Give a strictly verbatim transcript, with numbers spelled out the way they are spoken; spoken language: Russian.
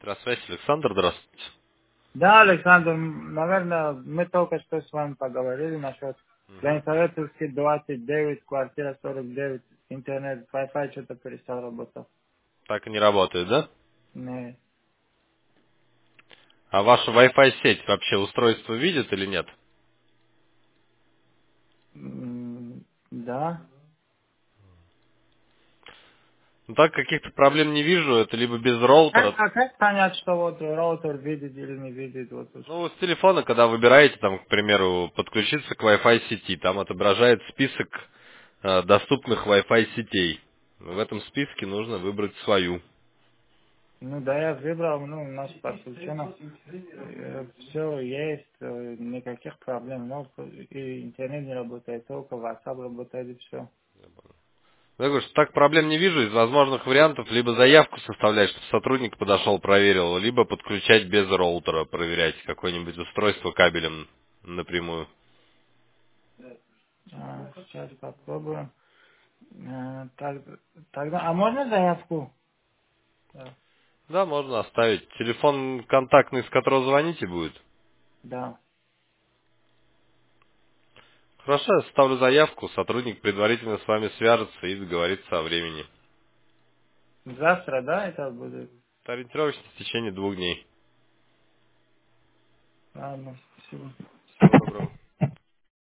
Здравствуйте, Александр, здравствуйте. Да, Александр, м, наверное, мы только что с вами поговорили насчет Мгм. Ленсоветовский двадцать девять, квартира сорок девять, интернет, Wi-Fi что-то перестал работать. Так и не работает, да? Не, А ваша Wi-Fi сеть вообще устройство видит или нет? м, да. Ну так, каких-то проблем не вижу, это либо без Как, роутера. а как понять, что вот роутер видит или не видит? Вот, уж? Ну, с телефона, когда выбираете, там, к примеру, подключиться к Wi-Fi сети, там отображает список э, доступных Wi-Fi сетей. В этом списке нужно выбрать свою. Ну да, я выбрал, ну, у нас подключено, все есть, э, никаких проблем, но и интернет не работает, только WhatsApp работает и все. Я говорю, что так проблем не вижу. Из возможных вариантов либо заявку составлять, чтобы сотрудник подошел, проверил, либо подключать без роутера, проверять какое-нибудь устройство кабелем напрямую. А, сейчас попробуем. Э, так- тогда, а можно заявку? Да. Да, можно оставить. Телефон контактный, с которого звоните, будет. Да. Хорошо, я составлю заявку, сотрудник предварительно с вами свяжется и договорится о времени. Завтра, да, это будет? Ориентировочно в течение двух дней. Ладно, спасибо.